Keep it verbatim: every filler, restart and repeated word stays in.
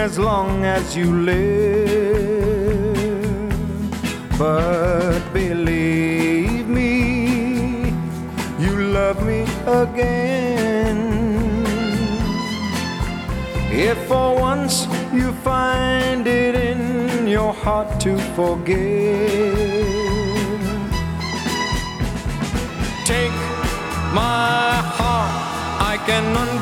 as long as you live. But believe me, you love me again. If for once you find it in your heart to forgive, take my heart, I can understand.